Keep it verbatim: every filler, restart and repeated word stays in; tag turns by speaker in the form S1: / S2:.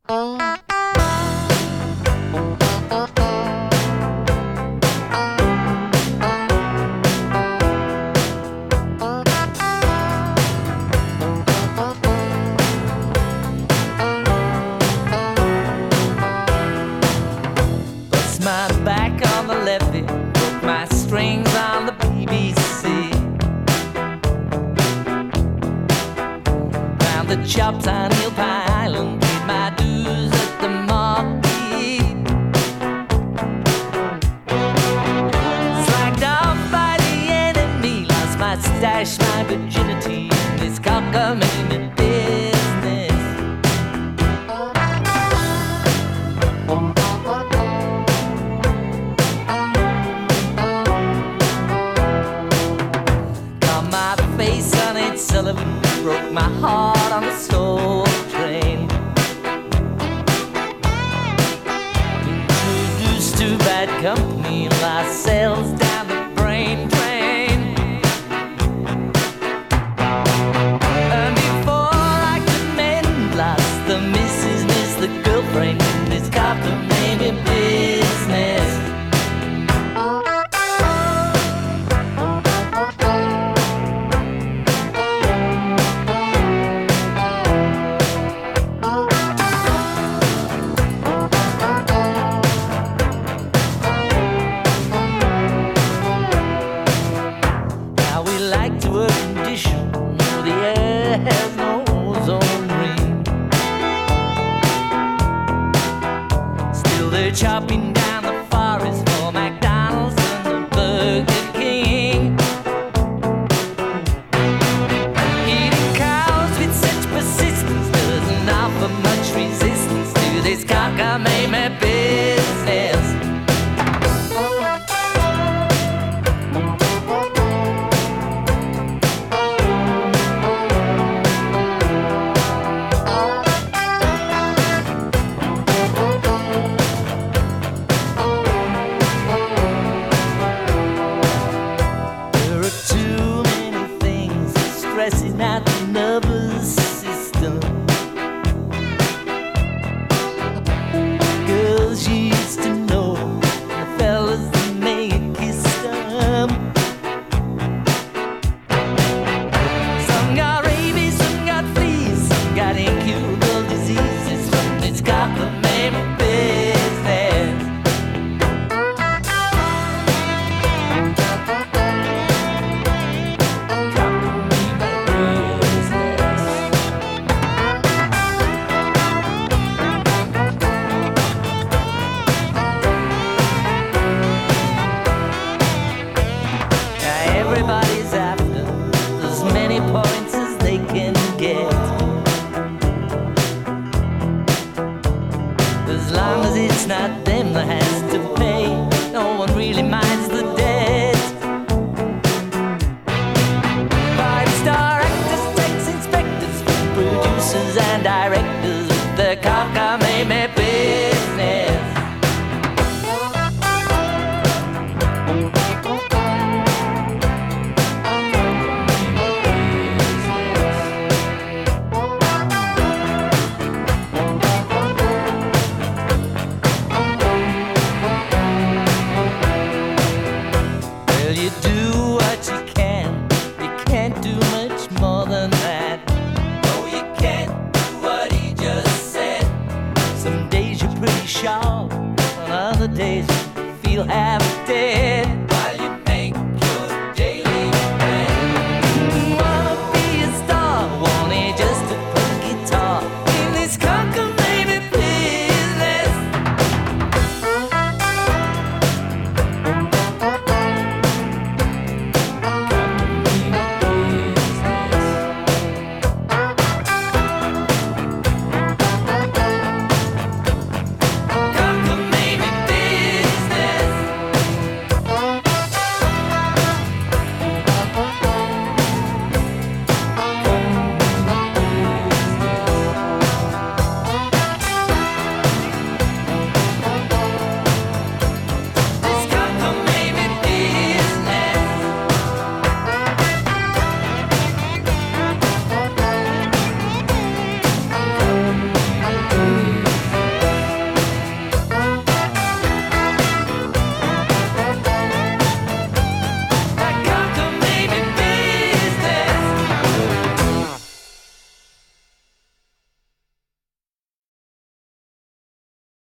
S1: My back on the levee, broke my strings on the B B C. Found the chops on Eel Island, paid my dues at the Marquee. Slacked off by the enemy, lost my stash, my virginity, and this cockamamie business. Face on Ed Sullivan, broke my heart on the soul train. Introduced to bad company, lost sales down the brain drain. And before I could mend, lost the missus, missed the girlfriend in this cockamamie business. Like to a condition where the air has no ozone ring. Still they're chopping down the forest for McDonald's and the Burger King. Eating cows with such persistence doesn't offer much resistance to this cockamamie business. Stressing out the nervous system. Girls you used to know, the fellas that may have kissed them. Some got rabies, some got fleas, some got incurable diseases from this cockamamie business. Everybody's after as many points as they can get. As long as it's not them that has to pay, no one really minds the debt. Five-star actors, takes inspectors, producers and directors with the cockamamie business. You do what you can, you can't do much more than that. No, you can't do what he just said. Some days you're pretty sharp, on other days you feel half dead.